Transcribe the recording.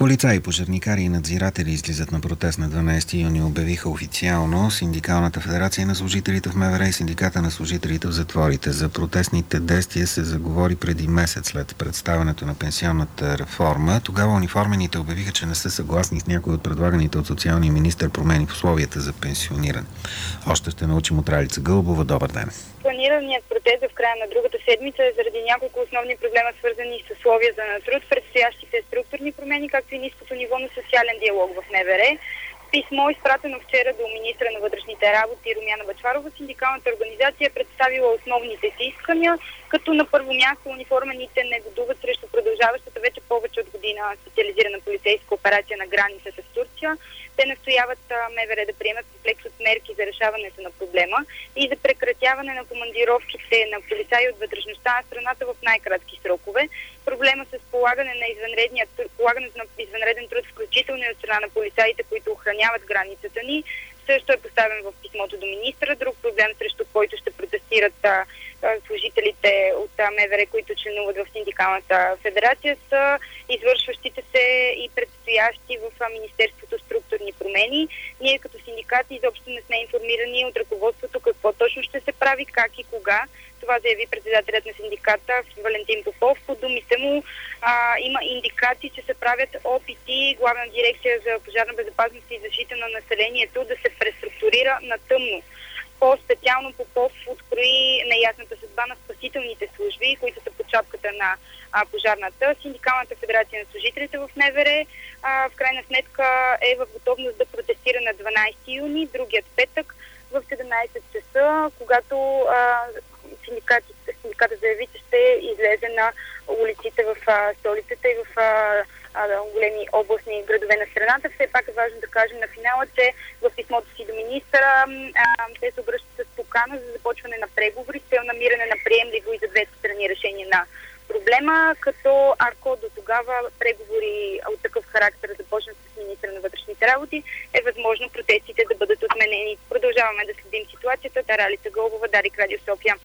Полицаи, пожарникари и надзиратели излизат на протест на 12 юни, обявиха официално Синдикалната федерация на служителите в МВР и Синдиката на служителите в затворите. За протестните действия се заговори преди месец след представянето на пенсионната реформа. Тогава униформените обявиха, че не са съгласни с някои от предлаганите от социалния министър промени в условията за пенсиониране. Още ще научим от Ралица Гълбова. Добър ден! Планираният протест в края на другата седмица е заради няколко основни проблема, свързани с условията на труд, предстоящите структурни промени, както и ниското ниво на социален диалог в МВР. Писмо, изпратено вчера до министра на вътрешните работи Румяна Бъчварова, синдикалната организация е представила основните си искания, като на първо място униформените негодуват срещу продължаващата вече повече от година специализирана полицейска операция на границата с Турция. Те настояват МВР да приемат комплекс от мерки за решаването на проблема и за прекратяване на командировките на полицаи от вътрешността на страната в най-кратки срокове. Проблема с полагането на извънреден труд, включително и от страна на полицаите, които охраняват границата ни, също е поставен в писмото до министра. Друг проблем, срещу който ще протестират служителите от МВР, които членуват в Синдикалната федерация, са извършващите се и предстоящи в Министерството структурни промени. Ние като синдикати изобщо не сме информирани от ръководството какво точно ще се прави, как и кога. Това заяви председателят на синдиката Валентин Попов. По думите му има индикации, че се правят опити Главна дирекция за пожарна безопасност и защита на населението да се преструктурира на тъмно. По-специално Попов открои неясната съдба на спасителните служби, които са под шапката на пожарната. Синдикалната федерация на служителите в МВР в крайна сметка е в готовност да протестира на 12 юни, другият петък в 17 часа, когато синдиката заяви, че ще излезе на улиците в столицата и в големи областни градове на страната. Все пак е важно да кажем на финала, че в писмото си до министъра те се обръщат с покана за започване на преговори с цел намиране на приемливо и за двете страни решение на проблема, като ако до тогава преговори от такъв характер започнат с министъра на вътрешните работи, е възможно протестите да бъдат отменени. Продължаваме да следим ситуацията. Ралица Гълбова, Дарик Радио София.